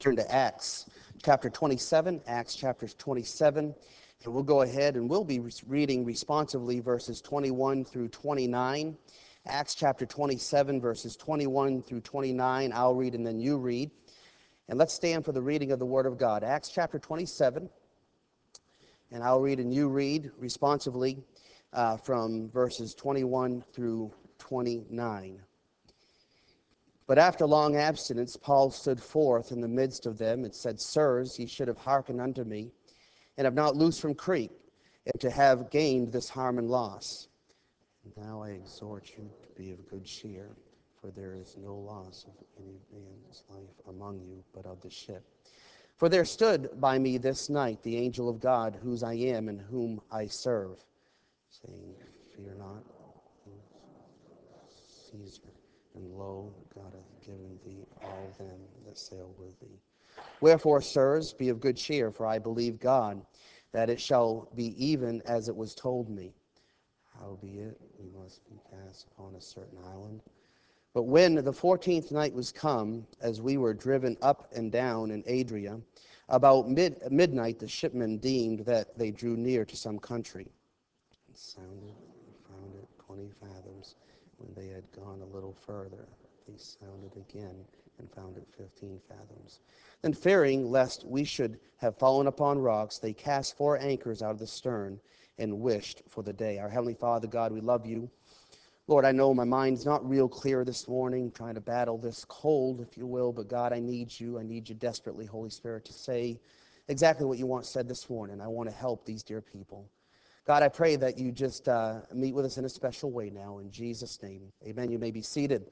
Turn to Acts chapter 27, Acts chapter 27, and we'll go ahead and we'll be reading responsively verses 21 through 29. Acts chapter 27, verses 21 through 29. I'll read and then you read. And let's stand for the reading of the Word of God. Acts chapter 27, and I'll read and you read responsively from verses 21 through 29. But after long abstinence, Paul stood forth in the midst of them and said, Sirs, ye should have hearkened unto me, and have not loosed from Crete, and to have gained this harm and loss. Now I exhort you to be of good cheer, for there is no loss of any man's life among you, but of the ship. For there stood by me this night the angel of God, whose I am and whom I serve, saying, Fear not, Caesar. And lo, God hath given thee all them that sail with thee. Wherefore, sirs, be of good cheer, for I believe God, that it shall be even as it was told me. Howbeit, we must be cast upon a certain island. But when the 14th night was come, as we were driven up and down in Adria, about midnight the shipmen deemed that they drew near to some country. And sounded and found it 20 fathoms. When they had gone a little further, they sounded again and found it 15 fathoms. Then fearing lest we should have fallen upon rocks, they cast 4 anchors out of the stern and wished for the day. Our Heavenly Father, God, we love you. Lord, I know my mind's not real clear this morning, trying to battle this cold, if you will, but God, I need you. I need you desperately, Holy Spirit, to say exactly what you want said this morning. I want to help these dear people. God, I pray that you just meet with us in a special way now, in Jesus' name. Amen. You may be seated.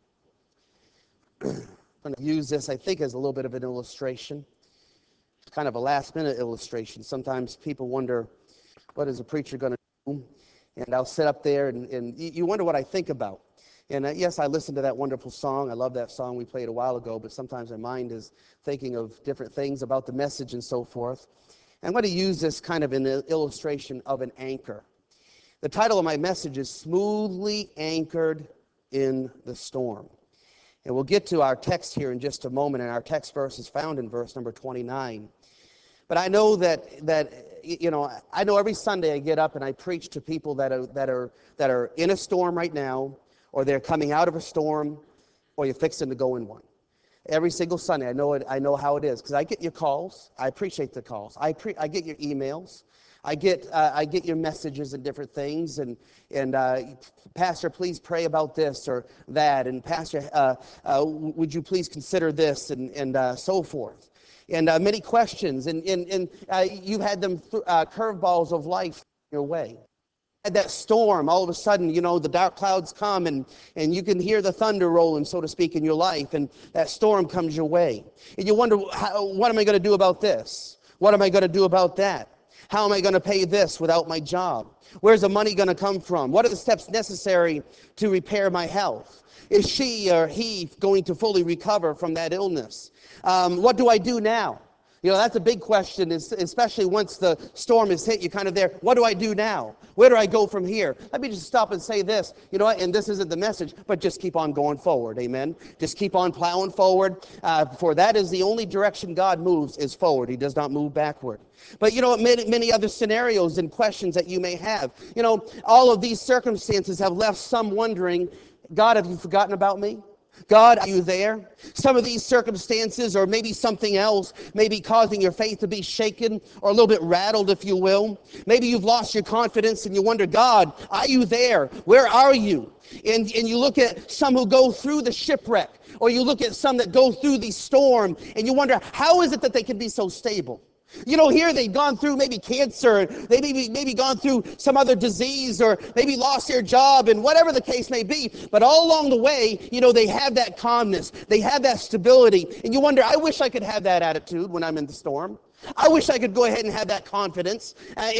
I'm going to use this, I think, as a little bit of an illustration. It's kind of a last-minute illustration. Sometimes people wonder, what is a preacher going to do? And I'll sit up there, and you wonder what I think about. And yes, I listen to that wonderful song. I love that song we played a while ago, but sometimes my mind is thinking of different things about the message and so forth. I'm going to use this kind of an illustration of an anchor. The title of my message is Smoothly Anchored in the Storm. And we'll get to our text here in just a moment, and our text verse is found in verse number 29. But I know that I know every Sunday I get up and I preach to people that are in a storm right now, or they're coming out of a storm, or you're fixing to go in one. Every single Sunday, I know how it is, because I get your calls. I appreciate the calls. I get your emails. I get your messages and different things. And Pastor, please pray about this or that. And Pastor, would you please consider this and so forth. And many questions. And you've had them curveballs of life your way. That storm, all of a sudden, the dark clouds come and you can hear the thunder rolling, so to speak, in your life, and that storm comes your way. And you wonder, what am I going to do about this? What am I going to do about that? How am I going to pay this without my job? Where's the money going to come from? What are the steps necessary to repair my health? Is she or he going to fully recover from that illness? What do I do now? That's a big question, especially once the storm is hit, you're kind of there. What do I do now? Where do I go from here? Let me just stop and say this. You know what? And this isn't the message, but just keep on going forward. Amen? Just keep on plowing forward. For that is the only direction God moves is forward. He does not move backward. But many other scenarios and questions that you may have. All of these circumstances have left some wondering, God, have you forgotten about me? God, are you there? Some of these circumstances or maybe something else may be causing your faith to be shaken or a little bit rattled, if you will. Maybe you've lost your confidence and you wonder, God, are you there? Where are you? And you look at some who go through the shipwreck, or you look at some that go through the storm, and you wonder, how is it that they can be so stable? Here they've gone through maybe cancer, they maybe gone through some other disease, or maybe lost their job, and whatever the case may be. But all along the way, they have that calmness, they have that stability, and you wonder, I wish I could have that attitude when I'm in the storm. I wish I could go ahead and have that confidence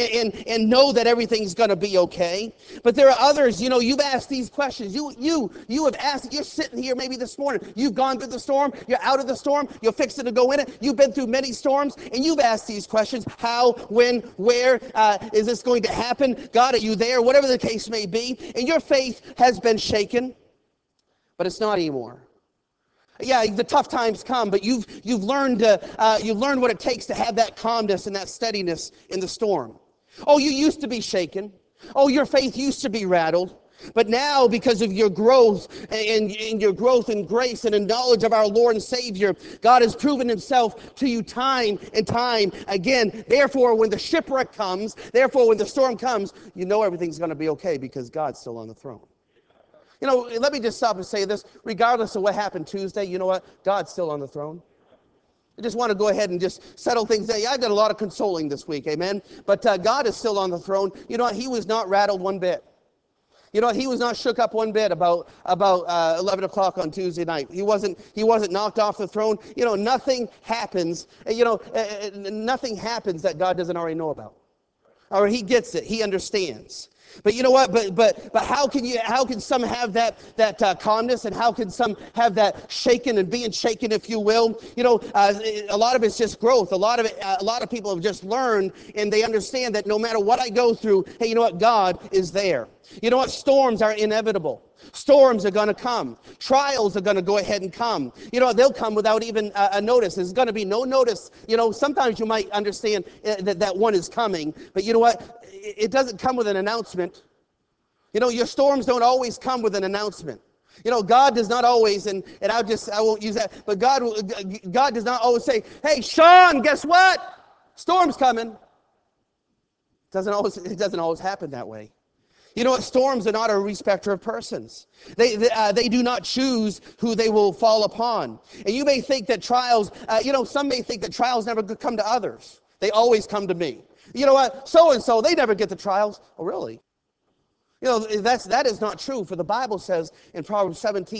and know that everything's going to be okay. But there are others, you've asked these questions. You have asked, you're sitting here maybe this morning. You've gone through the storm. You're out of the storm. You're fixing to go in it. You've been through many storms, and you've asked these questions. How, when, where is this going to happen? God, are you there? Whatever the case may be. And your faith has been shaken, but it's not anymore. Yeah, the tough times come, but you've learned what it takes to have that calmness and that steadiness in the storm. Oh, you used to be shaken. Oh, your faith used to be rattled. But now, because of your growth and your growth in grace and in knowledge of our Lord and Savior, God has proven himself to you time and time again. Therefore, when the shipwreck comes, therefore, when the storm comes, you know everything's going to be okay because God's still on the throne. You know, let me just stop and say this. Regardless of what happened Tuesday, you know what? God's still on the throne. I just want to go ahead and just settle things down. Yeah, I've got a lot of consoling this week, amen? But God is still on the throne. You know what? He was not rattled one bit. You know what? He was not shook up one bit about 11 o'clock on Tuesday night. He wasn't knocked off the throne. You know, nothing happens. Nothing happens that God doesn't already know about. Or he gets it. He understands. But you know what? But how can some have that calmness, and how can some have that shaken and being shaken, if you will? You know, a lot of it's just growth. A lot of people have just learned, and they understand that no matter what I go through, hey, you know what? God is there. You know what? Storms are inevitable. Storms are going to come. Trials are going to go ahead and come. You know, they'll come without even a notice. There's going to be no notice. You know, sometimes you might understand that one is coming, but you know what? It doesn't come with an announcement. You know, your storms don't always come with an announcement. You know, God does not always, and I won't use that, but God does not always say, hey, Sean, guess what? Storm's coming. It doesn't always happen that way. You know what? Storms are not a respecter of persons. They do not choose who they will fall upon. And you may think that trials, some may think that trials never come to others. They always come to me. You know what? So-and-so, they never get the trials. Oh, really? You know, that is not true. For the Bible says in Proverbs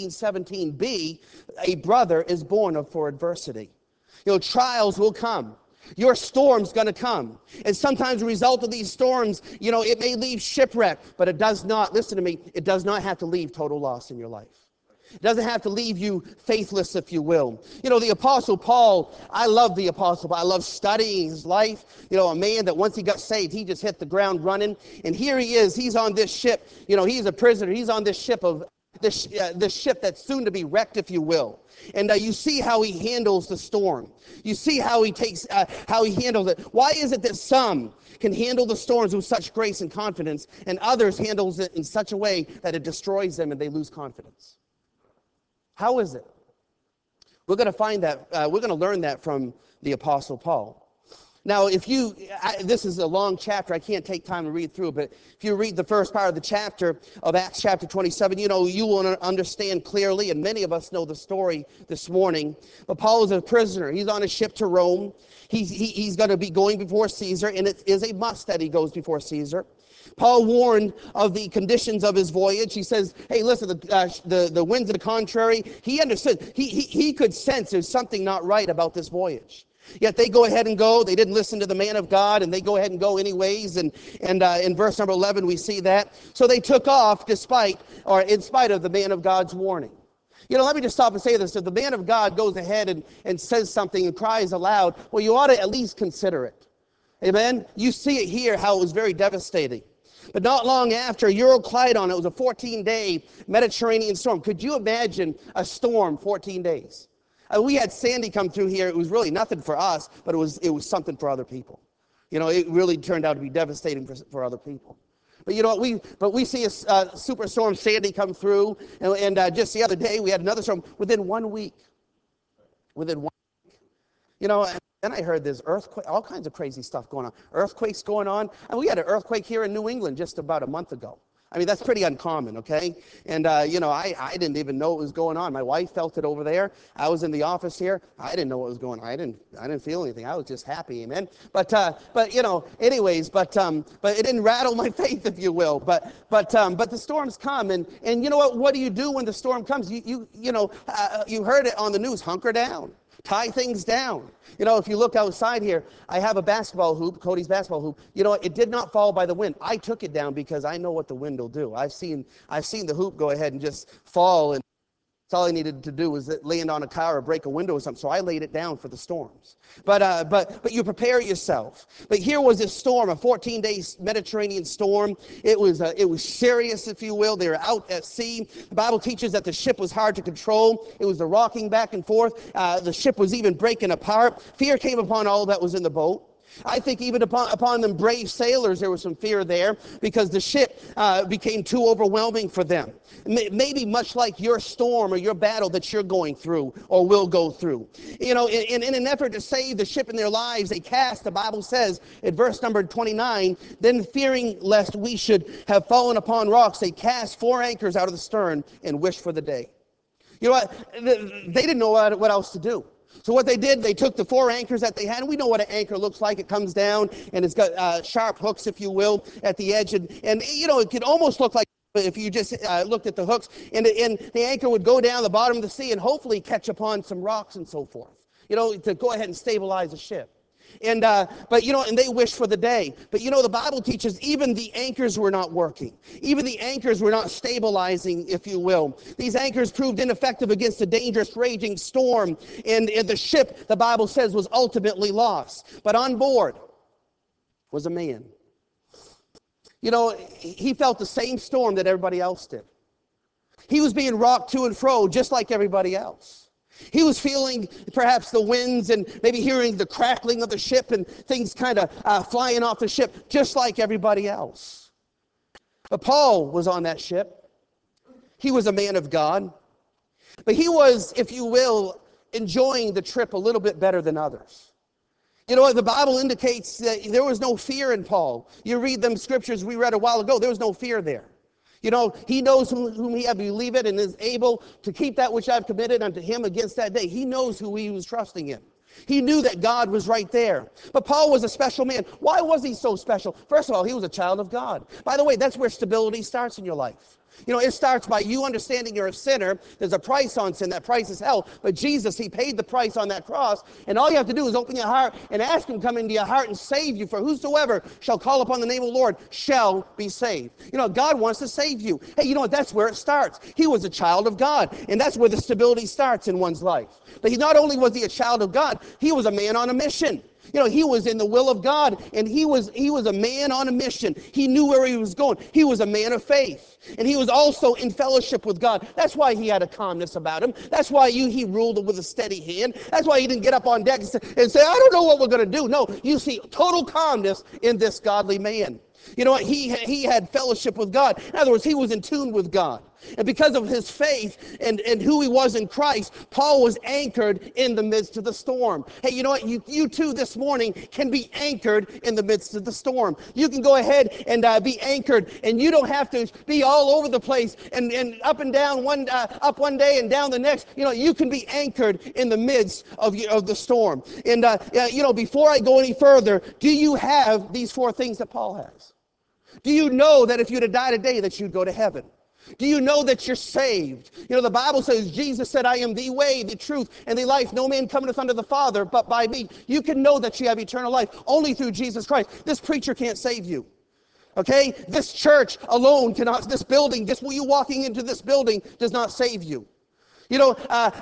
17:17b, a brother is born for adversity. You know, trials will come. Your storm's going to come. And sometimes the result of these storms, you know, it may leave shipwreck, but it does not, listen to me, it does not have to leave total loss in your life. It doesn't have to leave you faithless, if you will. You know, the Apostle Paul, I love the Apostle Paul. I love studying his life. You know, a man that once he got saved, he just hit the ground running. And here he is. He's on this ship. You know, he's a prisoner. He's on this ship this ship that's soon to be wrecked, if you will. And you see how he handles the storm. You see how he handles it. Why is it that some can handle the storms with such grace and confidence, and others handles it in such a way that it destroys them and they lose confidence? How is it? We're going to find that, we're going to learn that from the Apostle Paul. Now, this is a long chapter. I can't take time to read through it, but if you read the first part of the chapter of Acts chapter 27, you know, you will understand clearly, and many of us know the story this morning. But Paul is a prisoner. He's on a ship to Rome. He's going to be going before Caesar, and it is a must that he goes before Caesar. Paul warned of the conditions of his voyage. He says, hey, listen, the winds are the contrary. He understood. He could sense there's something not right about this voyage. Yet they go ahead and go. They didn't listen to the man of God, and they go ahead and go anyways. And in verse number 11, we see that. So they took off in spite of the man of God's warning. You know, let me just stop and say this. If the man of God goes ahead and says something and cries aloud, well, you ought to at least consider it. Amen? You see it here, how it was very devastating. But not long after, Euroclydon, it was a 14-day Mediterranean storm. Could you imagine a storm 14 days? We had Sandy come through here. It was really nothing for us, but it was something for other people. You know, it really turned out to be devastating for other people. But you know what? We see a superstorm Sandy come through, and just the other day we had another storm within 1 week. Within 1 week. You know, and then I heard there's earthquake, all kinds of crazy stuff going on. Earthquakes going on. And we had an earthquake here in New England just about a month ago. I mean, that's pretty uncommon, okay? And, you know, I didn't even know what was going on. My wife felt it over there. I was in the office here. I didn't know what was going on. I didn't feel anything. I was just happy, amen? But you know, anyways, but it didn't rattle my faith, if you will. But the storms come, and you know what? What do you do when the storm comes? You heard it on the news, hunker down. Tie things down. You know, if you look outside here, I have a basketball hoop, Cody's basketball hoop. You know, it did not fall by the wind. I took it down because I know what the wind will do. I've seen the hoop go ahead and just fall, and That's all I needed to do was land on a car or break a window or something. So I laid it down for the storms. But you prepare yourself. But here was this storm, a 14-day Mediterranean storm. It was serious, if you will. They were out at sea. The Bible teaches that the ship was hard to control. It was the rocking back and forth. The ship was even breaking apart. Fear came upon all that was in the boat. I think even upon them brave sailors, there was some fear there because the ship became too overwhelming for them. Maybe much like your storm or your battle that you're going through or will go through. You know, in an effort to save the ship and their lives, they cast, the Bible says in verse number 29, then fearing lest we should have fallen upon rocks, they cast 4 anchors out of the stern and wished for the day. You know what? They didn't know what else to do. So what they did, they took the 4 anchors that they had, and we know what an anchor looks like. It comes down, and it's got sharp hooks, if you will, at the edge. And you know, it could almost look like if you just looked at the hooks, and the anchor would go down the bottom of the sea and hopefully catch upon some rocks and so forth, you know, to go ahead and stabilize the ship. But you know, and they wished for the day. But you know, the Bible teaches even the anchors were not working. Even the anchors were not stabilizing, if you will. These anchors proved ineffective against a dangerous raging storm. And the ship, the Bible says, was ultimately lost. But on board was a man. You know, he felt the same storm that everybody else did. He was being rocked to and fro just like everybody else. He was feeling perhaps the winds and maybe hearing the crackling of the ship and things kind of flying off the ship just like everybody else. But Paul was on that ship. He was a man of God. But he was, if you will, enjoying the trip a little bit better than others. You know, the Bible indicates that there was no fear in Paul. You read them scriptures we read a while ago, there was no fear there. You know, he knows whom he hath believed and is able to keep that which I've committed unto him against that day. He knows who he was trusting in. He knew that God was right there. But Paul was a special man. Why was he so special? First of all, he was a child of God. By the way, that's where stability starts in your life. You know, it starts by you understanding you're a sinner. There's a price on sin. That price is hell. But Jesus, he paid the price on that cross. And all you have to do is open your heart and ask him to come into your heart and save you. For whosoever shall call upon the name of the Lord shall be saved. You know, God wants to save you. Hey, you know what? That's where it starts. He was a child of God. And that's where the stability starts in one's life. But not only was he a child of God, he was a man on a mission. You know, he was in the will of God, and he was a man on a mission. He knew where he was going. He was a man of faith, and he was also in fellowship with God. That's why he had a calmness about him. That's why he ruled with a steady hand. That's why he didn't get up on deck and say, I don't know what we're going to do. No, you see total calmness in this godly man. You know what? He had fellowship with God. In other words, he was in tune with God. And because of his faith and who he was in Christ, Paul was anchored in the midst of the storm. Hey, you know what? You too this morning can be anchored in the midst of the storm. You can go ahead and be anchored, and you don't have to be all over the place and up and down up one day and down the next. You know, you can be anchored in the midst of the storm. And you know, before I go any further, do you have these 4 things that Paul has? Do you know that if you were to die today that you'd go to heaven? Do you know that you're saved? You know, the Bible says, Jesus said, I am the way, the truth, and the life. No man cometh unto the Father but by me. You can know that you have eternal life only through Jesus Christ. This preacher can't save you. Okay? This church alone cannot, this building, just you walking into this building does not save you. You know,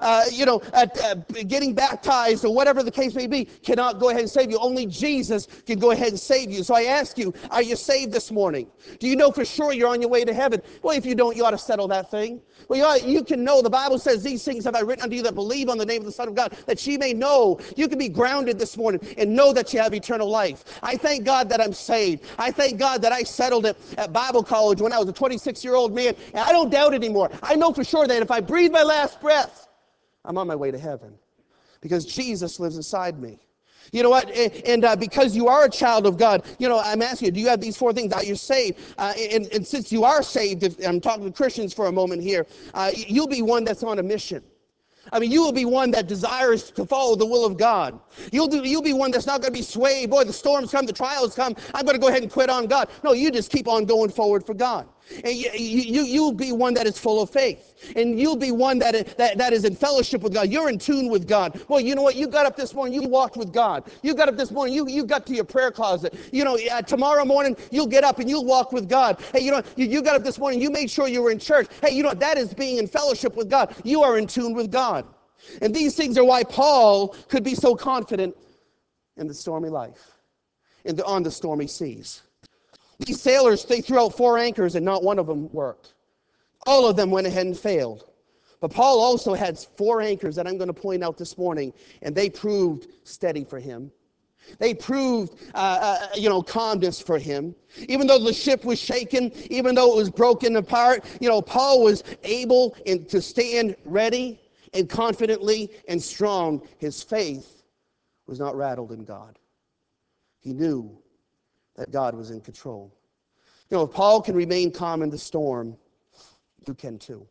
getting baptized or whatever the case may be cannot go ahead and save you. Only Jesus can go ahead and save you. So I ask you, are you saved this morning? Do you know for sure you're on your way to heaven? Well, if you don't, you ought to settle that thing. Well, you can know. The Bible says, these things have I written unto you that believe on the name of the Son of God, that ye may know. You can be grounded this morning and know that you have eternal life. I thank God that I'm saved. I thank God that I settled it at Bible college when I was a 26-year-old man, and I don't doubt it anymore. I know for sure that if I breathe my last breath, I'm on my way to heaven because Jesus lives inside me. You know what? And because you are a child of God, you know, I'm asking you, do you have these 4 things? Are you saved? And since you are saved, if I'm talking to Christians for a moment here, you'll be one that's on a mission. I mean, you will be one that desires to follow the will of God. You'll be one that's not going to be swayed. Boy, the storms come, the trials come. I'm going to go ahead and quit on God. No, you just keep on going forward for God. And you'll be one that is full of faith. And you'll be one that is in fellowship with God. You're in tune with God. Well, you know what? You got up this morning, you walked with God. You got up this morning, you got to your prayer closet. Tomorrow morning, you'll get up and you'll walk with God. Hey, you got up this morning, you made sure you were in church. Hey, that is being in fellowship with God. You are in tune with God. And these things are why Paul could be so confident in the stormy life, on the stormy seas. These sailors, they threw out 4 anchors and not one of them worked. All of them went ahead and failed. But Paul also had 4 anchors that I'm going to point out this morning, and they proved steady for him. They proved, calmness for him. Even though the ship was shaken, even though it was broken apart, Paul was able to stand ready and confidently and strong. His faith was not rattled in God. He knew that God was in control. If Paul can remain calm in the storm, you can too.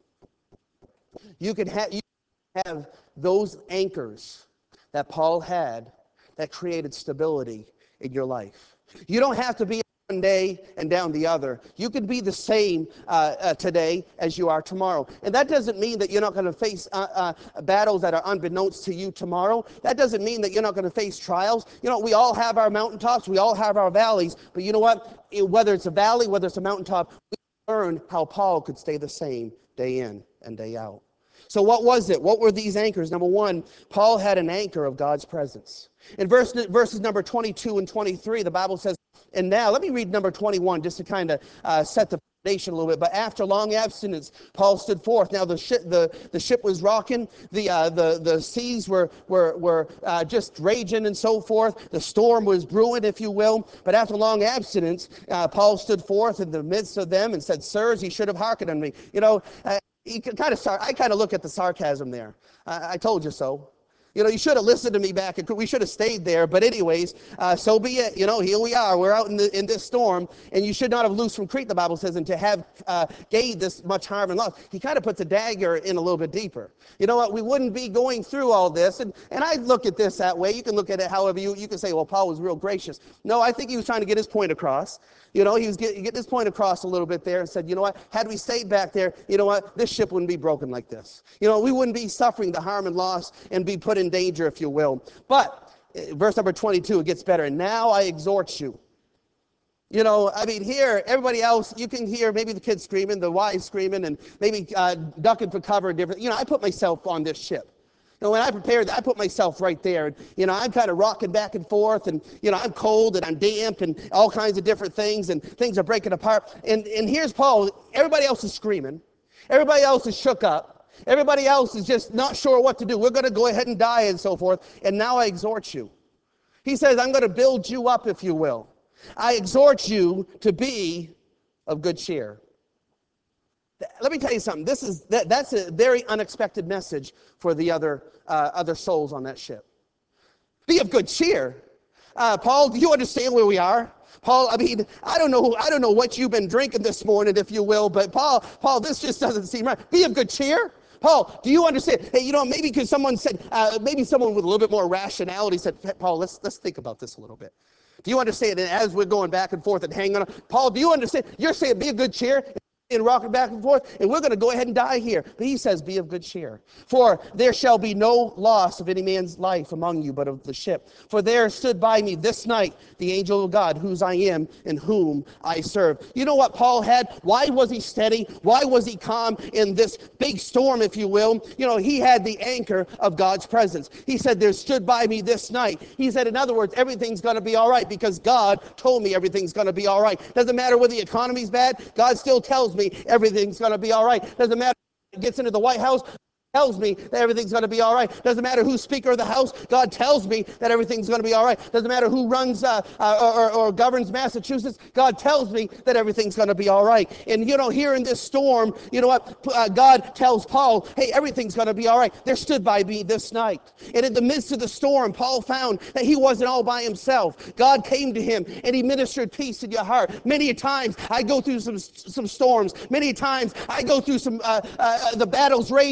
You can have those anchors that Paul had that created stability in your life. You don't have to be one day and down the other. You can be the same today as you are tomorrow. And that doesn't mean that you're not going to face battles that are unbeknownst to you tomorrow. That doesn't mean that you're not going to face trials. We all have our mountaintops. We all have our valleys. But you know what? Whether it's a valley, whether it's a mountaintop, we learn how Paul could stay the same day in and day out. So what was it? What were these anchors? Number one, Paul had an anchor of God's presence. In verses number 22 and 23, the Bible says, and now, let me read number 21 just to kind of set the foundation a little bit. But after long abstinence, Paul stood forth. Now the ship was rocking. The seas were just raging and so forth. The storm was brewing, if you will. But after long abstinence, Paul stood forth in the midst of them and said, "Sirs, ye should have hearkened unto me." I kind of look at the sarcasm there. I told you so. You should have listened to me back. We should have stayed there. But anyways, so be it. Here we are. We're out in this storm. And you should not have loosed from Crete, the Bible says, and to have gained this much harm and loss. He kind of puts a dagger in a little bit deeper. You know what? We wouldn't be going through all this. And I look at this that way. You can look at it however you can say, well, Paul was real gracious. No, I think he was trying to get his point across. He was getting his point across a little bit there and said, you know what? Had we stayed back there, you know what? This ship wouldn't be broken like this. We wouldn't be suffering the harm and loss and be put in danger, if you will. But verse number 22, it gets better. And now I exhort you. Here, everybody else, you can hear maybe the kids screaming, the wives screaming, and maybe ducking for cover and different. I put myself on this ship. When I prepared, I put myself right there. I'm kind of rocking back and forth, and, I'm cold, and I'm damp, and all kinds of different things, and things are breaking apart. And here's Paul. Everybody else is screaming. Everybody else is shook up. Everybody else is just not sure what to do. We're going to go ahead and die and so forth. And now I exhort you. He says, I'm going to build you up, if you will. I exhort you to be of good cheer. Let me tell you something. That's a very unexpected message for the other souls on that ship. Be of good cheer. Paul, do you understand where we are? Paul, I don't know what you've been drinking this morning, if you will, but Paul, this just doesn't seem right. Be of good cheer. Paul, do you understand? Hey, maybe because someone said, maybe someone with a little bit more rationality said, hey, Paul, let's think about this a little bit. Do you understand? And as we're going back and forth and hanging on, Paul, do you understand? You're saying be of good cheer and rocking back and forth, and we're going to go ahead and die here. But he says, be of good cheer. For there shall be no loss of any man's life among you, but of the ship. For there stood by me this night the angel of God, whose I am and whom I serve. You know what Paul had? Why was he steady? Why was he calm in this big storm, if you will? He had the anchor of God's presence. He said, there stood by me this night. He said, in other words, everything's going to be all right because God told me everything's going to be all right. Doesn't matter whether the economy's bad. God still tells me everything's going to be all right. Doesn't matter if it gets into the White House. Tells me that everything's going to be all right. Doesn't matter who's Speaker of the House. God tells me that everything's going to be all right. Doesn't matter who runs or governs Massachusetts. God tells me that everything's going to be all right. And here in this storm, you know what? God tells Paul, hey, everything's going to be all right. There stood by me this night. And in the midst of the storm, Paul found that he wasn't all by himself. God came to him and he ministered peace in your heart. Many times I go through some storms. Many times I go through some the battles raging and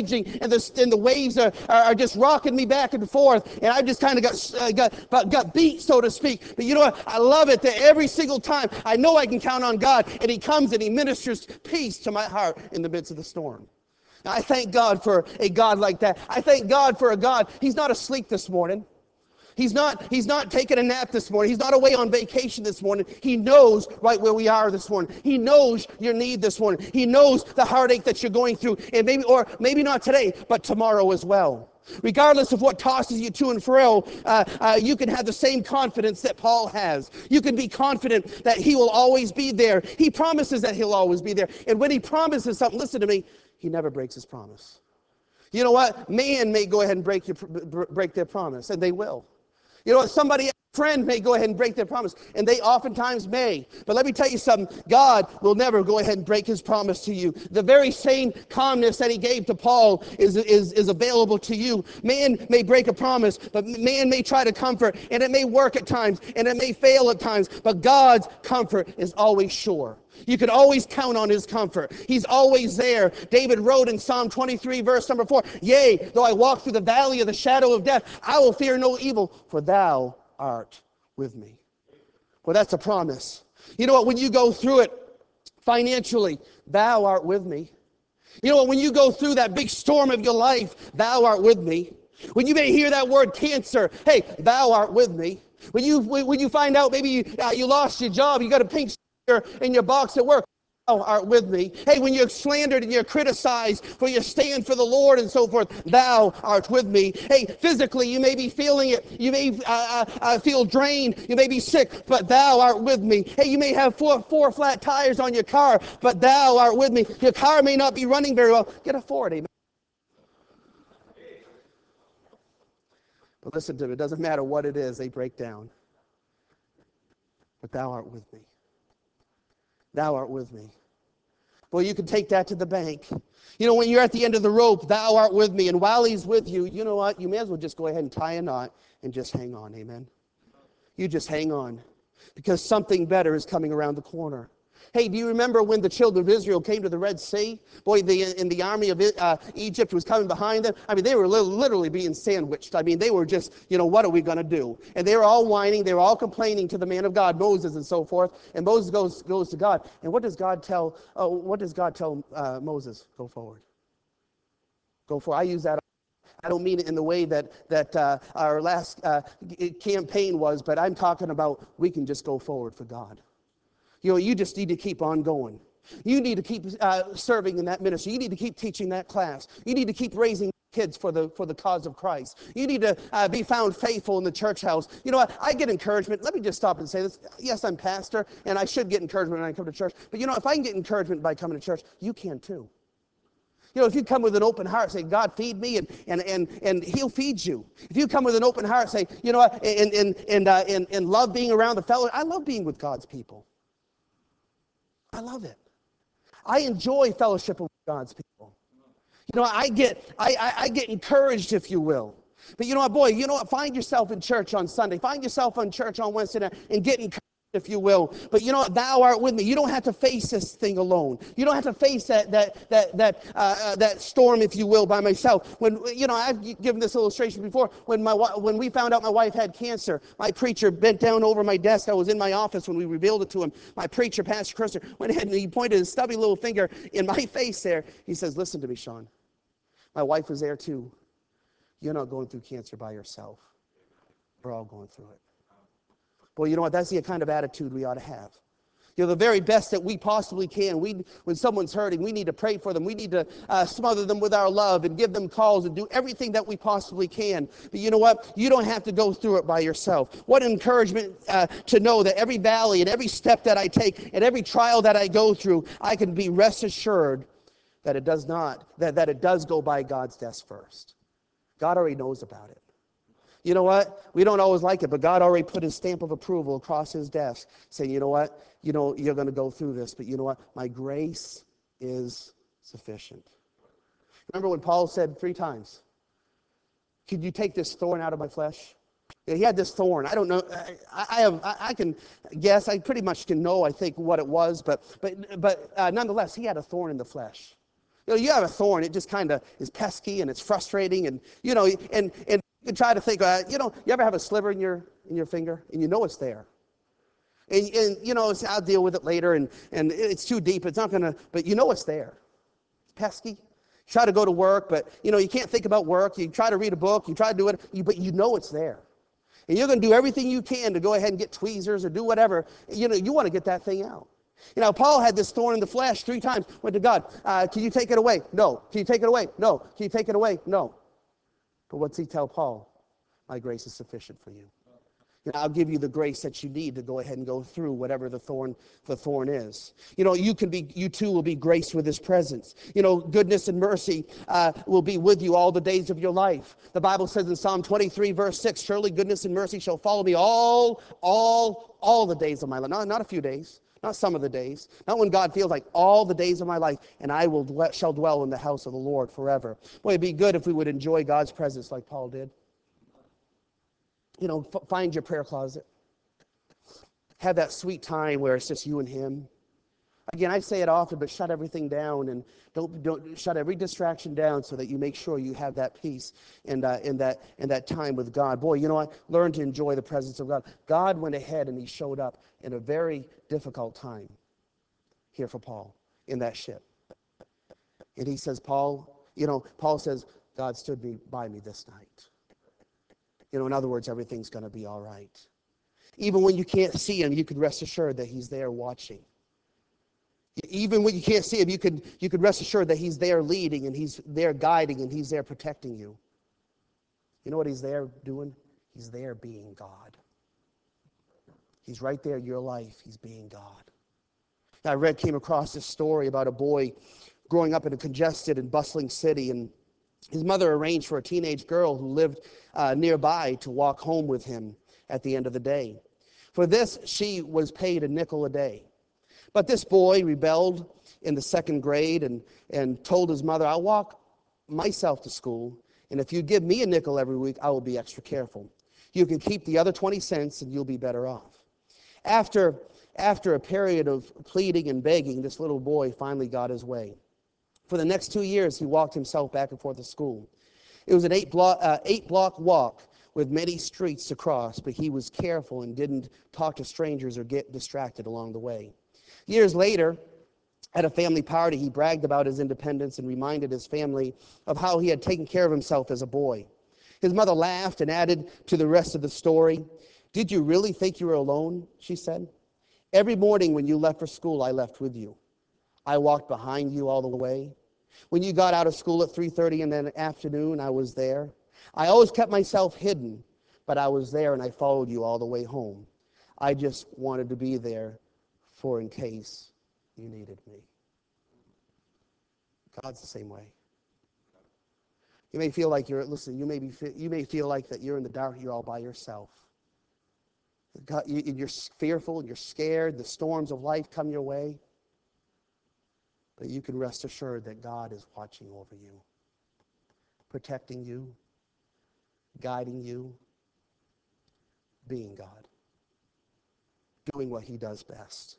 and the waves are just rocking me back and forth, and I just kind of got beat, so to speak. But you know what? I love it that every single time I know I can count on God, and He comes and He ministers peace to my heart in the midst of the storm. Now, I thank God for a God like that. I thank God for a God. He's not asleep this morning. He's not taking a nap this morning. He's not away on vacation this morning. He knows right where we are this morning. He knows your need this morning. He knows the heartache that you're going through, and maybe not today, but tomorrow as well. Regardless of what tosses you to and fro, you can have the same confidence that Paul has. You can be confident that he will always be there. He promises that he'll always be there. And when he promises something, listen to me, he never breaks his promise. You know what? Man may go ahead and break their promise, and they will. You know what? A friend may go ahead and break their promise, and they oftentimes may. But let me tell you something. God will never go ahead and break His promise to you. The very same calmness that He gave to Paul is available to you. Man may break a promise, but man may try to comfort, and it may work at times, and it may fail at times, but God's comfort is always sure. You can always count on His comfort. He's always there. David wrote in Psalm 23, verse number 4, "Yea, though I walk through the valley of the shadow of death, I will fear no evil, for thou art with me." Well, that's a promise. You know what? When you go through it financially, thou art with me. You know what? When you go through that big storm of your life, thou art with me. When you may hear that word cancer, hey, thou art with me. When you find out maybe you lost your job, you got a pink in your box at work, thou art with me. Hey, when you're slandered and you're criticized for your stand for the Lord and so forth, thou art with me. Hey, physically you may be feeling it. You may feel drained. You may be sick, but thou art with me. Hey, you may have four flat tires on your car, but thou art with me. Your car may not be running very well. Get a Ford, amen. But listen to me, it doesn't matter what it is, they break down. But thou art with me. Thou art with me. Well, you can take that to the bank. You know, when you're at the end of the rope, thou art with me. And while He's with you, you know what? You may as well just go ahead and tie a knot and just hang on. Amen. You just hang on, because something better is coming around the corner. Hey, do you remember when the children of Israel came to the Red Sea? Boy, the army of Egypt was coming behind them. I mean, they were literally being sandwiched. I mean, they were just, what are we going to do? And they were all whining. They were all complaining to the man of God, Moses, and so forth. And Moses goes to God. And what does God tell Moses? Go forward. Go forward. I use that. I don't mean it in the way that our last campaign was, but I'm talking about we can just go forward for God. You just need to keep on going. You need to keep serving in that ministry. You need to keep teaching that class. You need to keep raising kids for the cause of Christ. You need to be found faithful in the church house. You know what? I get encouragement. Let me just stop and say this. Yes, I'm pastor, and I should get encouragement when I come to church. But if I can get encouragement by coming to church, you can too. If you come with an open heart, say, God, feed me, and He'll feed you. If you come with an open heart, say, and love being around the fellow. I love being with God's people. I love it. I enjoy fellowship with God's people. I get encouraged, if you will. But find yourself in church on Sunday. Find yourself in church on Wednesday night and get encouraged, if you will. But thou art with me. You don't have to face this thing alone. You don't have to face that storm, if you will, by myself. When I've given this illustration before. When we found out my wife had cancer, my preacher bent down over my desk. I was in my office when we revealed it to him. My preacher, Pastor Christopher, went ahead and he pointed his stubby little finger in my face there. He says, "Listen to me, Sean. My wife was there too. You're not going through cancer by yourself. We're all going through it." Well, you know what? That's the kind of attitude we ought to have. The very best that we possibly can. When someone's hurting, we need to pray for them. We need to smother them with our love and give them calls and do everything that we possibly can. But you know what? You don't have to go through it by yourself. What encouragement to know that every valley and every step that I take and every trial that I go through, I can be rest assured that it does go by God's desk first. God already knows about it. You know what? We don't always like it, but God already put His stamp of approval across His desk, saying, you know what? You're going to go through this, but you know what? My grace is sufficient. Remember when Paul said 3 times, "Could you take this thorn out of my flesh?" He had this thorn. I don't know. I can guess. I pretty much can know, I think, what it was, but nonetheless, he had a thorn in the flesh. You know, you have a thorn, it just kind of is pesky and it's frustrating, and and you can try to think, you ever have a sliver in your finger and you know it's there. And I'll deal with it later, and it's too deep, it's not gonna, but you know it's there. It's pesky. You try to go to work, but you can't think about work. You try to read a book, you try to do it, but you know it's there. And you're going to do everything you can to go ahead and get tweezers or do whatever. You want to get that thing out. Paul had this thorn in the flesh 3 times. Went to God, can you take it away? No. Can you take it away? No. Can you take it away? No. But what's he tell Paul? My grace is sufficient for you. I'll give you the grace that you need to go ahead and go through whatever the thorn is. You too will be graced with his presence. Goodness and mercy will be with you all the days of your life. The Bible says in Psalm 23, verse 6, surely goodness and mercy shall follow me all the days of my life. Not a few days, not some of the days, not when God feels like all the days of my life, and I shall dwell in the house of the Lord forever. Boy, it'd be good if we would enjoy God's presence like Paul did. Find your prayer closet. Have that sweet time where it's just you and him. Again, I say it often, but shut everything down, and don't shut every distraction down, so that you make sure you have that peace and that time with God. Boy, you know what? Learn to enjoy the presence of God. God went ahead and he showed up in a very difficult time here for Paul in that ship. And he says, Paul says, God stood by me this night. In other words, everything's going to be all right. Even when you can't see him, you could rest assured that he's there watching. Even when you can't see him, you could rest assured that he's there leading, and he's there guiding, and he's there protecting you. You know what he's there doing? He's there being God. He's right there in your life. He's being God. I came across this story about a boy growing up in a congested and bustling city, and his mother arranged for a teenage girl who lived nearby to walk home with him at the end of the day. For this, she was paid a nickel a day. But this boy rebelled in the 2nd grade and told his mother, I'll walk myself to school, and if you give me a nickel every week, I will be extra careful. You can keep the other 20 cents, and you'll be better off. After a period of pleading and begging, this little boy finally got his way. For the next 2 years, he walked himself back and forth to school. It was an 8-block walk with many streets to cross, but he was careful and didn't talk to strangers or get distracted along the way. Years later, at a family party, he bragged about his independence and reminded his family of how he had taken care of himself as a boy. His mother laughed and added to the rest of the story, "Did you really think you were alone?" she said. "Every morning when you left for school, I left with you. I walked behind you all the way. When you got out of school at 3:30 in the afternoon, I was there. I always kept myself hidden, but I was there, and I followed you all the way home. I just wanted to be there for in case you needed me." God's the same way. You may feel like you may feel like that you're in the dark, you're all by yourself. You're fearful, you're scared, the storms of life come your way. But you can rest assured that God is watching over you, protecting you, guiding you, being God, doing what he does best.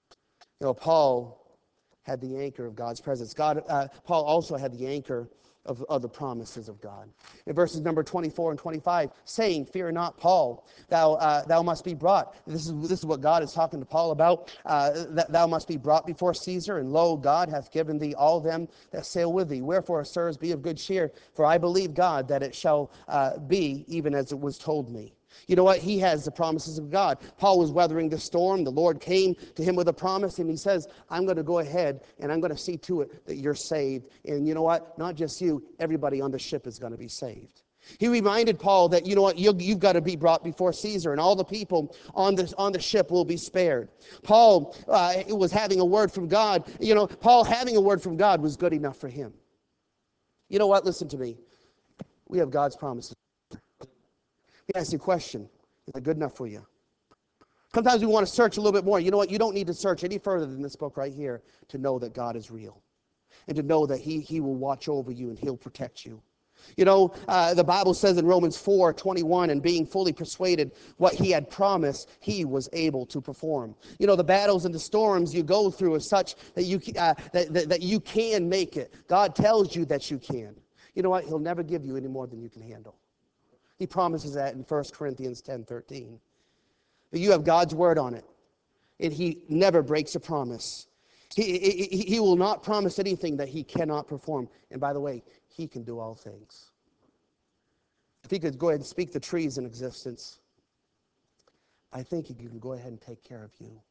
Paul had the anchor of God's presence. Paul also had the anchor of the promises of God. In verses number 24 and 25, saying, "Fear not, Paul, thou must be brought." This is what God is talking to Paul about. That thou must be brought before Caesar, and lo, God hath given thee all them that sail with thee. Wherefore, sirs, be of good cheer, for I believe God that it shall be even as it was told me. You know what? He has the promises of God. Paul was weathering the storm. The Lord came to him with a promise, and he says, I'm going to go ahead, and I'm going to see to it that you're saved. And you know what? Not just you, everybody on the ship is going to be saved. He reminded Paul that, you know what, you've got to be brought before Caesar, and all the people on the ship will be spared. Paul was having a word from God. Paul having a word from God was good enough for him. You know what? Listen to me. We have God's promises. Let me ask you a question. Is that good enough for you? Sometimes we want to search a little bit more. You know what? You don't need to search any further than this book right here to know that God is real, and to know that he will watch over you and he'll protect you. The Bible says in Romans 4:21, and being fully persuaded what he had promised, he was able to perform. The battles and the storms you go through are such that that you can make it. God tells you that you can. You know what? He'll never give you any more than you can handle. He promises that in 1 Corinthians 10:13. But you have God's word on it, and he never breaks a promise. He will not promise anything that he cannot perform. And by the way, he can do all things. If he could go ahead and speak the trees in existence, I think he can go ahead and take care of you.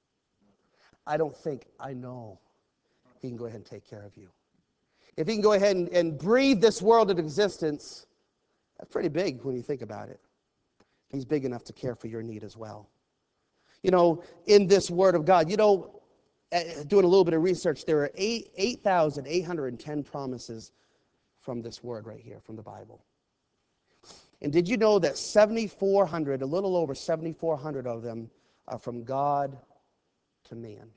I know he can go ahead and take care of you. If he can go ahead and breathe this world into existence, that's pretty big when you think about it. He's big enough to care for your need as well. In this word of God, doing a little bit of research, there are 8,810 promises from this word right here, from the Bible. And did you know that 7,400, a little over 7,400 of them are from God to man?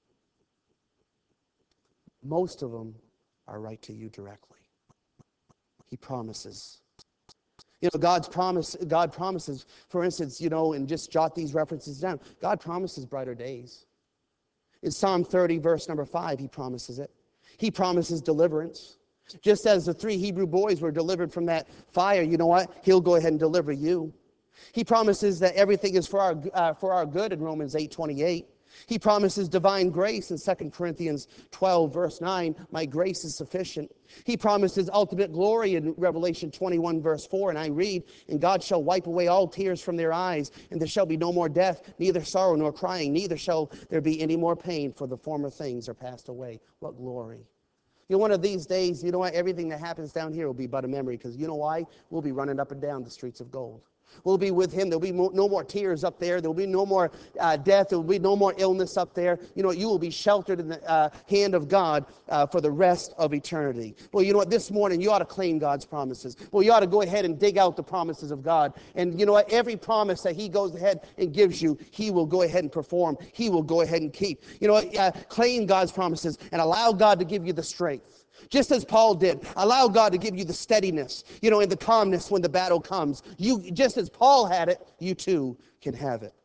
Most of them are right to you directly. He promises. God promises, for instance, and just jot these references down. God promises brighter days. In Psalm 30, verse number 5, he promises it. He promises deliverance. Just as the 3 Hebrew boys were delivered from that fire, you know what? He'll go ahead and deliver you. He promises that everything is for our good in Romans 8:28. He promises divine grace in 2 Corinthians 12, verse 9. My grace is sufficient. He promises ultimate glory in Revelation 21, verse 4. And I read, and God shall wipe away all tears from their eyes, and there shall be no more death, neither sorrow nor crying, neither shall there be any more pain, for the former things are passed away. What glory. One of these days, you know what? Everything that happens down here will be but a memory, because you know why? We'll be running up and down the streets of gold. We'll be with him. There'll be no more tears up there. There'll be no more death. There'll be no more illness up there. You will be sheltered in the hand of God for the rest of eternity. Well, you know what? This morning, you ought to claim God's promises. Well, you ought to go ahead and dig out the promises of God. And you know what? Every promise that he goes ahead and gives you, he will go ahead and perform. He will go ahead and keep. Claim God's promises and allow God to give you the strength. Just as Paul did, allow God to give you the steadiness, and the calmness when the battle comes. Just as Paul had it, you too can have it.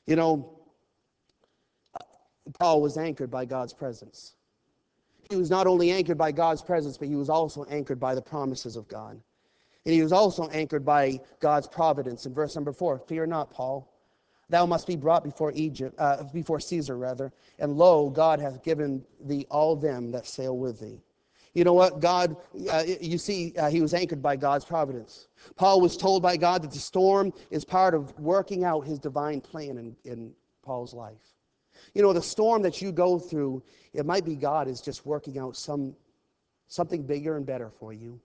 Paul was anchored by God's presence. He was not only anchored by God's presence, but he was also anchored by the promises of God. And he was also anchored by God's providence. In verse number 4, fear not, Paul. Thou must be brought before Caesar, and lo, God hath given thee all them that sail with thee. You know what? God, he was anchored by God's providence. Paul was told by God that the storm is part of working out his divine plan in Paul's life. The storm that you go through, it might be God is just working out something bigger and better for you.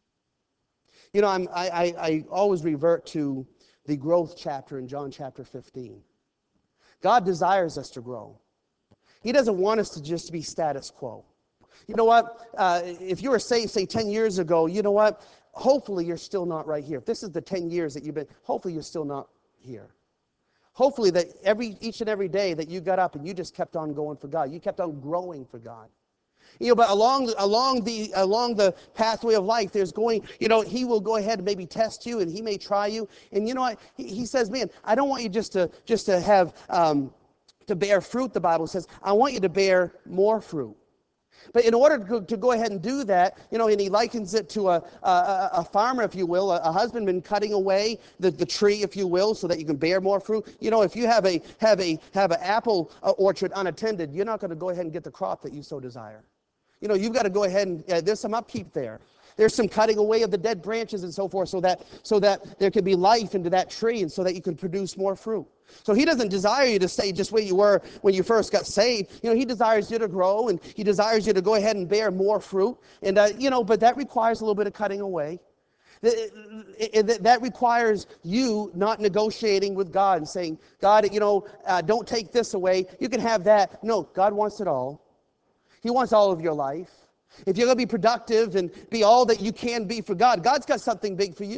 I always revert to the growth chapter in John chapter 15. God desires us to grow. He doesn't want us to just be status quo. You know what? If you were say 10 years ago, you know what? Hopefully you're still not right here. If this is the 10 years that you've been, hopefully you're still not here. Hopefully that each and every day that you got up and you just kept on going for God. You kept on growing for God. But along the pathway of life, there's going, he will go ahead and maybe test you, and he may try you. And you know what? He says, man, I don't want you just to have to bear fruit, the Bible says. I want you to bear more fruit. But in order to go ahead and do that, and he likens it to a farmer, if you will, a husbandman cutting away the tree, if you will, so that you can bear more fruit. If you have an apple orchard unattended, you're not going to go ahead and get the crop that you so desire. You've got to go ahead and there's some upkeep there. There's some cutting away of the dead branches and so forth, so that there can be life into that tree, and so that you can produce more fruit. So he doesn't desire you to stay just where you were when you first got saved. He desires you to grow, and he desires you to go ahead and bear more fruit. And but that requires a little bit of cutting away. That requires you not negotiating with God and saying, God, don't take this away. You can have that. No, God wants it all. He wants all of your life. If you're going to be productive and be all that you can be for God, God's got something big for you.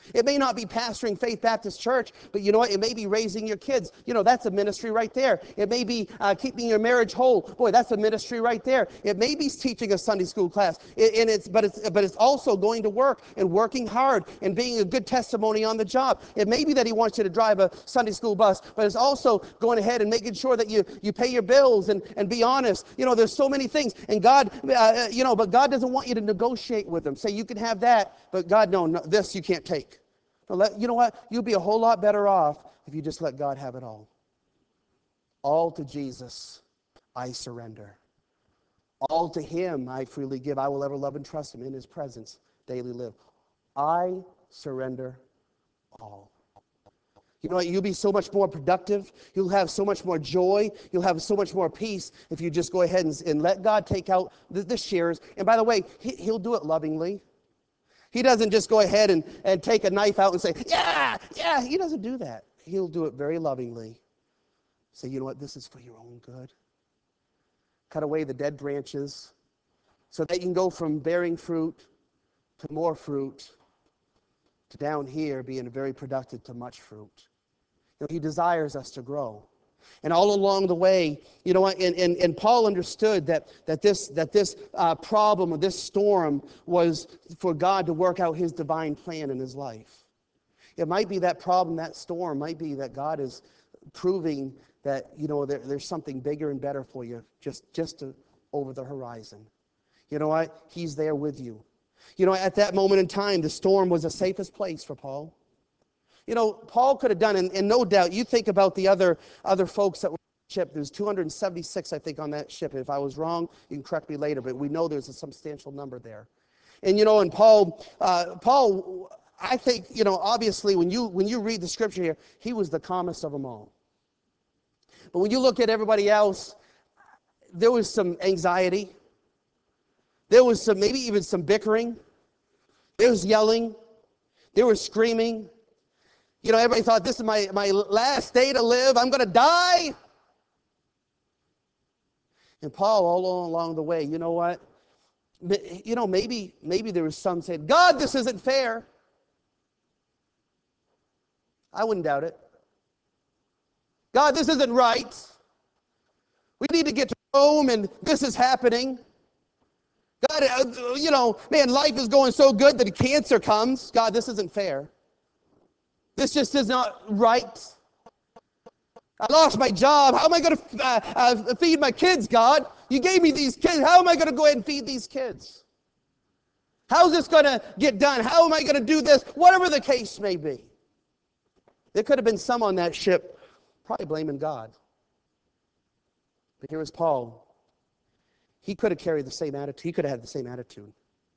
It may not be pastoring Faith Baptist Church, but you know what? It may be raising your kids. You know, that's a ministry right there. It may be keeping your marriage whole. Boy, that's a ministry right there. It may be teaching a Sunday school class, but it's also going to work and working hard and being a good testimony on the job. It may be that he wants you to drive a Sunday school bus, but it's also going ahead and making sure that you pay your bills and be honest. You know, there's so many things. And God, but God doesn't want you to negotiate with him. Say, you can have that, but God, no, this you can't take. You know what? You'll be a whole lot better off if you just let God have it all. All to Jesus, I surrender. All to him I freely give. I will ever love and trust him in his presence, daily live. I surrender all. You know what? You'll be so much more productive. You'll have so much more joy. You'll have so much more peace if you just go ahead and let God take out the shares. And by the way, he'll do it lovingly. He doesn't just go ahead and take a knife out and say, yeah. He doesn't do that. He'll do it very lovingly. Say, you know what? This is for your own good. Cut away the dead branches so that you can go from bearing fruit to more fruit to down here being very productive to much fruit. You know, he desires us to grow. And all along the way, you know what, and Paul understood that this problem or this storm was for God to work out his divine plan in his life. It might be that problem, that storm, might be that God is proving that, you know, there's something bigger and better for you just over the horizon. You know what? He's there with you. You know, at that moment in time, the storm was the safest place for Paul. You know, Paul could have done, and no doubt, you think about the other folks that were on the ship. There's 276, I think, on that ship. If I was wrong, you can correct me later, but we know there's a substantial number there. And, you know, and Paul, I think, you know, obviously, when you read the scripture here, he was the calmest of them all. But when you look at everybody else, there was some anxiety. There was some, maybe even some bickering. There was yelling. There was screaming. You know, everybody thought, this is my last day to live. I'm going to die. And Paul, all along the way, you know what? You know, maybe there was some saying, God, this isn't fair. I wouldn't doubt it. God, this isn't right. We need to get to Rome, and this is happening. God, you know, man, life is going so good that cancer comes. God, this isn't fair. This just is not right. I lost my job. How am I going to feed my kids, God? You gave me these kids. How am I going to go ahead and feed these kids? How's this going to get done? How am I going to do this? Whatever the case may be. There could have been some on that ship probably blaming God. But here was Paul. He could have carried the same attitude. He could have had the same attitude.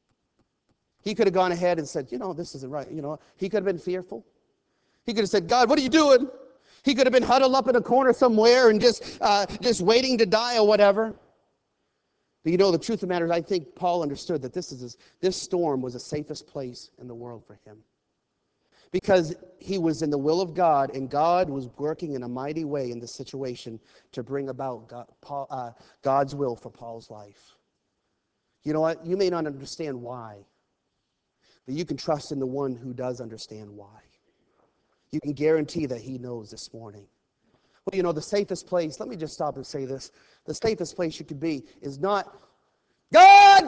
He could have gone ahead and said, you know, this isn't right. You know, he could have been fearful. He could have said, God, what are you doing? He could have been huddled up in a corner somewhere and just waiting to die or whatever. But you know, the truth of the matter is, I think Paul understood that this storm was the safest place in the world for him. Because he was in the will of God, and God was working in a mighty way in this situation to bring about God's will for Paul's life. You know what? You may not understand why, but you can trust in the one who does understand why. You can guarantee that he knows this morning. Well, you know, the safest place, let me just stop and say this. The safest place you can be is not, God!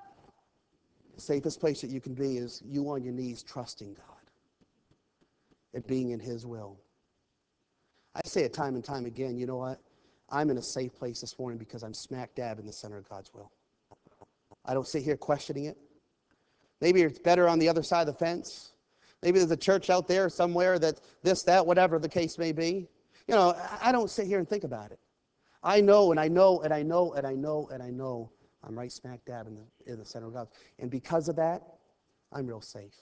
The safest place that you can be is you on your knees trusting God and being in his will. I say it time and time again, you know what? I'm in a safe place this morning because I'm smack dab in the center of God's will. I don't sit here questioning it. Maybe it's better on the other side of the fence. Maybe there's a church out there somewhere that this, that, whatever the case may be. You know, I don't sit here and think about it. I know, and I know, and I know, and I know, and I know I'm right smack dab in the center of God. And because of that, I'm real safe.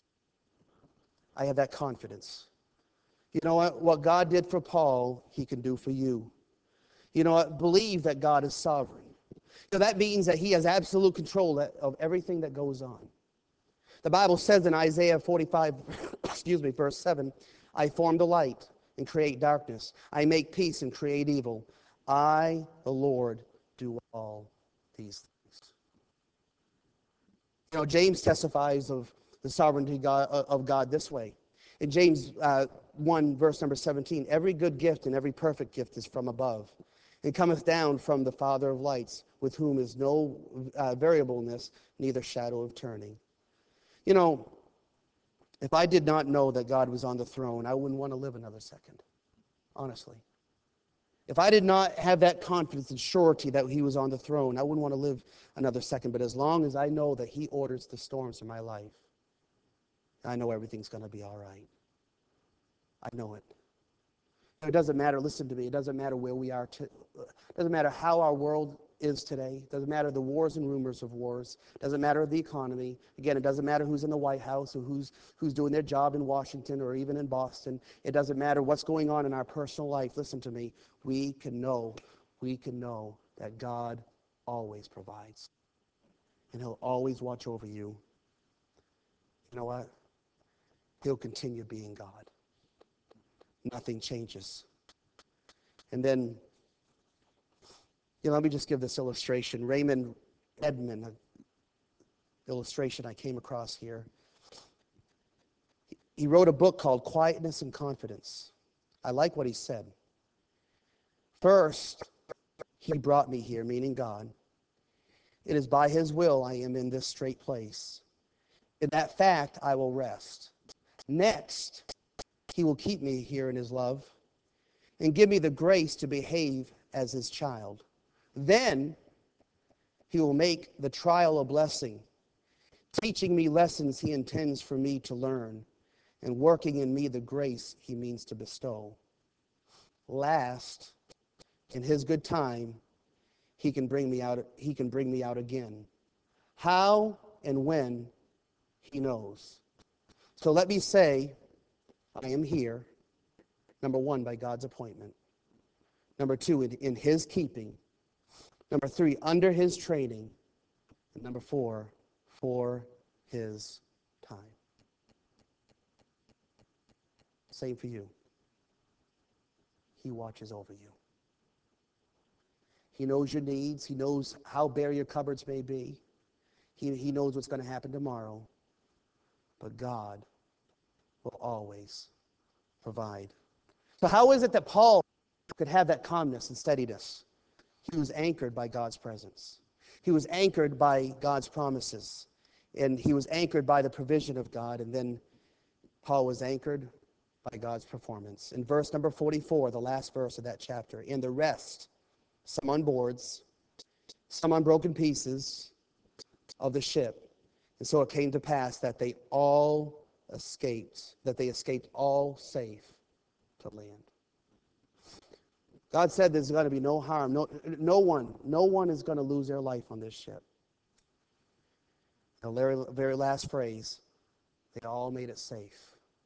I have that confidence. You know what God did for Paul, he can do for you. You know what? Believe that God is sovereign. So that means that he has absolute control of everything that goes on. The Bible says in Isaiah 45, verse 7, I form the light and create darkness. I make peace and create evil. I, the Lord, do all these things. You know, James testifies of the sovereignty of God this way. In James 1, verse number 17, every good gift and every perfect gift is from above, and cometh down from the Father of lights, with whom is no variableness, neither shadow of turning. You know, if I did not know that God was on the throne, I wouldn't want to live another second, honestly. If I did not have that confidence and surety that he was on the throne, I wouldn't want to live another second. But as long as I know that he orders the storms in my life, I know everything's going to be all right. I know it. It doesn't matter, listen to me, it doesn't matter where we are. It doesn't matter how our world is today. It doesn't matter the wars and rumors of wars. It doesn't matter the economy. Again, it doesn't matter who's in the White House or who's doing their job in Washington or even in Boston. It doesn't matter what's going on in our personal life. Listen to me. We can know that God always provides. And he'll always watch over you. You know what? He'll continue being God. Nothing changes. And then, let me just give this illustration. Raymond Edman, an illustration I came across here. He wrote a book called Quietness and Confidence. I like what he said. First, he brought me here, meaning God. It is by his will I am in this straight place. In that fact, I will rest. Next, he will keep me here in his love and give me the grace to behave as his child. Then, he will make the trial a blessing, teaching me lessons he intends for me to learn and working in me the grace he means to bestow. Last, in his good time, he can bring me out again. How and when, he knows. So let me say, I am here, number one, by God's appointment. Number two, in his keeping. Number three, under his training. And number four, for his time. Same for you. He watches over you. He knows your needs. He knows how bare your cupboards may be. He knows what's going to happen tomorrow. But God will always provide. So how is it that Paul could have that calmness and steadiness? He was anchored by God's presence. He was anchored by God's promises. And he was anchored by the provision of God. And then Paul was anchored by God's performance. In verse number 44, the last verse of that chapter, in the rest, some on boards, some on broken pieces of the ship. And so it came to pass that they escaped all safe to land. God said there's going to be no harm. No one is going to lose their life on this ship. The very last phrase, they all made it safe.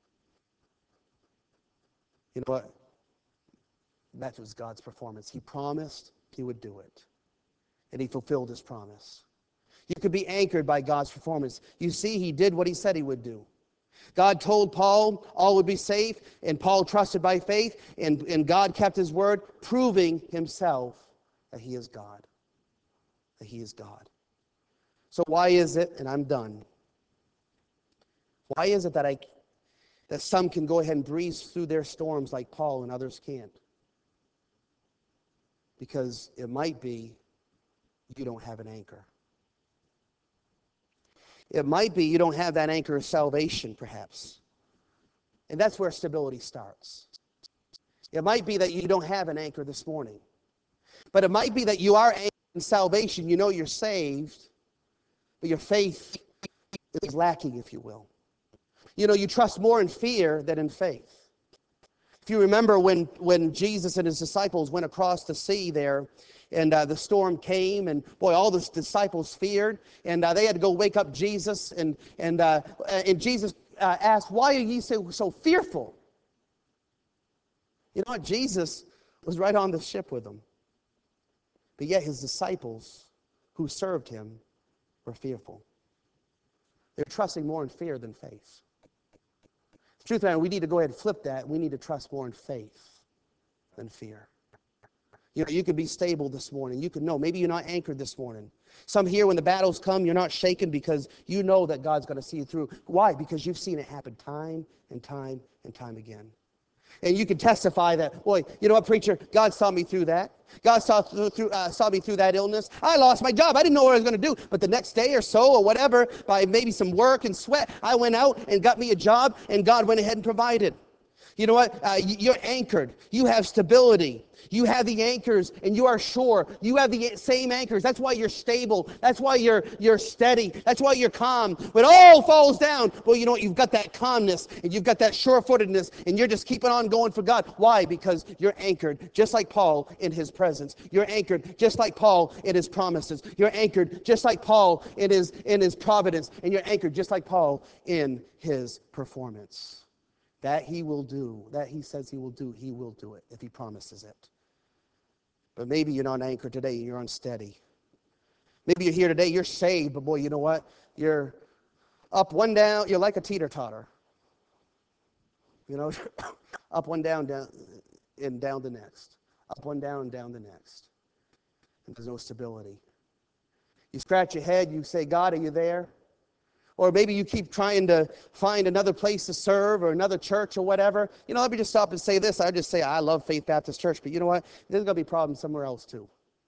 You know what? That was God's performance. He promised he would do it. And he fulfilled his promise. You could be anchored by God's performance. You see, he did what he said he would do. God told Paul all would be safe, and Paul trusted by faith, and God kept his word, proving himself that he is God. That he is God. So why is it, and I'm done, why is it that some can go ahead and breeze through their storms like Paul and others can't? Because it might be you don't have an anchor. It might be you don't have that anchor of salvation, perhaps. And that's where stability starts. It might be that you don't have an anchor this morning. But it might be that you are anchored in salvation. You know you're saved, but your faith is lacking, if you will. You know, you trust more in fear than in faith. If you remember when Jesus and his disciples went across the sea there, and the storm came, and boy, all the disciples feared, and they had to go wake up Jesus, and Jesus asked, "Why are ye so fearful?" You know what? Jesus was right on the ship with them, but yet his disciples who served him were fearful. They're trusting more in fear than faith. Truth, man, we need to go ahead and flip that. We need to trust more in faith than fear. You know, you could be stable this morning. You could know. Maybe you're not anchored this morning. Some here, when the battles come, you're not shaken because you know that God's going to see you through. Why? Because you've seen it happen time and time and time again. And you can testify that, boy, you know what, preacher? God saw me through that. God saw me through that illness. I lost my job. I didn't know what I was going to do. But the next day or so or whatever, by maybe some work and sweat, I went out and got me a job, and God went ahead and provided. You know what? You're anchored. You have stability. You have the anchors, and you are sure. You have the same anchors. That's why you're stable. That's why you're steady. That's why you're calm. When all falls down, well, you know what? You've got that calmness, and you've got that sure-footedness, and you're just keeping on going for God. Why? Because you're anchored, just like Paul in his presence. You're anchored, just like Paul in his promises. You're anchored, just like Paul in his providence, and you're anchored, just like Paul in his performance. That he will do, that he says he will do it if he promises it. But maybe you're not anchored today, you're unsteady. Maybe you're here today, you're saved, but boy, you know what? You're up one down, you're like a teeter-totter. You know, up one down, and down the next. Up one down, and down the next. And there's no stability. You scratch your head, you say, God, are you there? Or maybe you keep trying to find another place to serve or another church or whatever. You know, let me just stop and say this. I just say I love Faith Baptist Church, but you know what? There's going to be problems somewhere else too.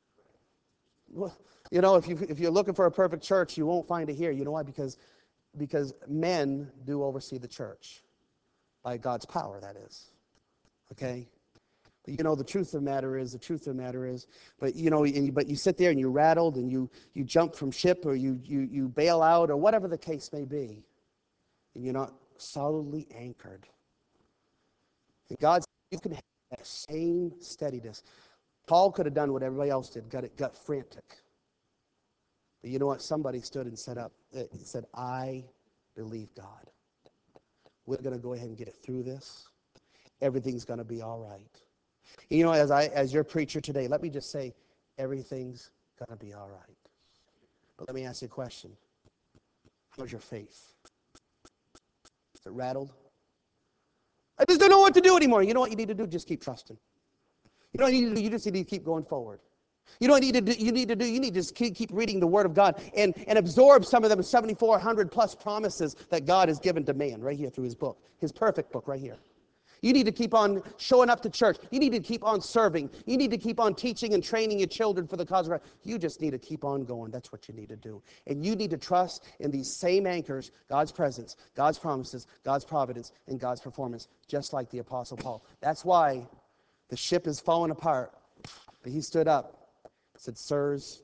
You know, if you're looking for a perfect church, you won't find it here. You know why? Because men do oversee the church. By God's power, that is. Okay? But you know, the truth of the matter is, but you know, but you sit there and you're rattled and you jump from ship or you bail out or whatever the case may be, and you're not solidly anchored. And God, you can have that same steadiness. Paul could have done what everybody else did, got frantic. But you know what? Somebody stood and said, I believe God. We're going to go ahead and get it through this. Everything's going to be all right. You know, as your preacher today, let me just say, everything's going to be all right. But let me ask you a question. How's your faith? Is it rattled? I just don't know what to do anymore. You know what you need to do? Just keep trusting. You know what you need to do? You just need to keep going forward. You know what you need to do? You need to just keep reading the Word of God and absorb some of them 7,400 plus promises that God has given to man right here through His book, His perfect book right here. You need to keep on showing up to church. You need to keep on serving. You need to keep on teaching and training your children for the cause of Christ. You just need to keep on going. That's what you need to do. And you need to trust in these same anchors, God's presence, God's promises, God's providence, and God's performance, just like the Apostle Paul. That's why the ship is falling apart. But he stood up, said, sirs,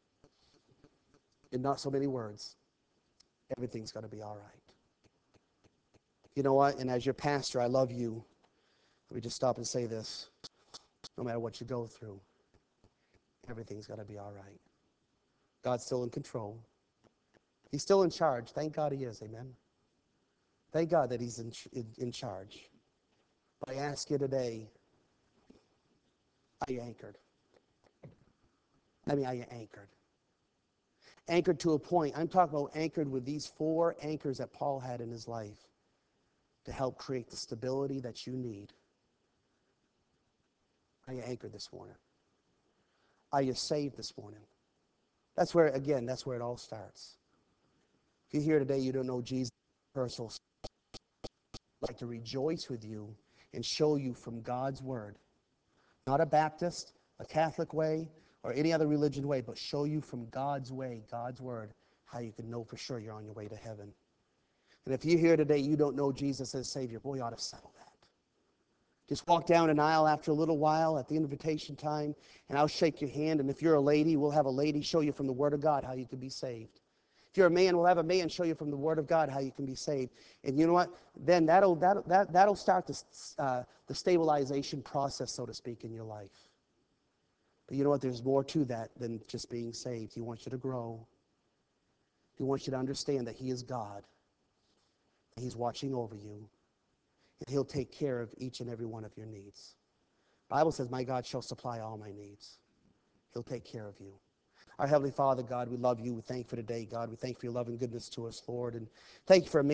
in not so many words, everything's going to be all right. You know what? And as your pastor, I love you. Let me just stop and say this. No matter what you go through, everything's going to be all right. God's still in control. He's still in charge. Thank God He is. Amen. Thank God that He's in charge. But I ask you today, are you anchored? Are you anchored? Anchored to a point. I'm talking about anchored with these 4 anchors that Paul had in his life to help create the stability that you need. Are you anchored this morning? Are you saved this morning? That's where it all starts. If you're here today, you don't know Jesus personal, I'd like to rejoice with you and show you from God's Word, not a Baptist, a Catholic way, or any other religion way, but show you from God's way, God's Word, how you can know for sure you're on your way to heaven. And if you're here today, you don't know Jesus as Savior, boy, you ought to settle that. Just walk down an aisle after a little while at the invitation time, and I'll shake your hand. And if you're a lady, we'll have a lady show you from the Word of God how you can be saved. If you're a man, we'll have a man show you from the Word of God how you can be saved. And you know what? Then that'll start the stabilization process, so to speak, in your life. But you know what? There's more to that than just being saved. He wants you to grow. He wants you to understand that He is God. He's watching over you. And He'll take care of each and every one of your needs. The Bible says, my God shall supply all my needs. He'll take care of you. Our Heavenly Father, God, we love you. We thank you for today, God. We thank you for your love and goodness to us, Lord. And thank you for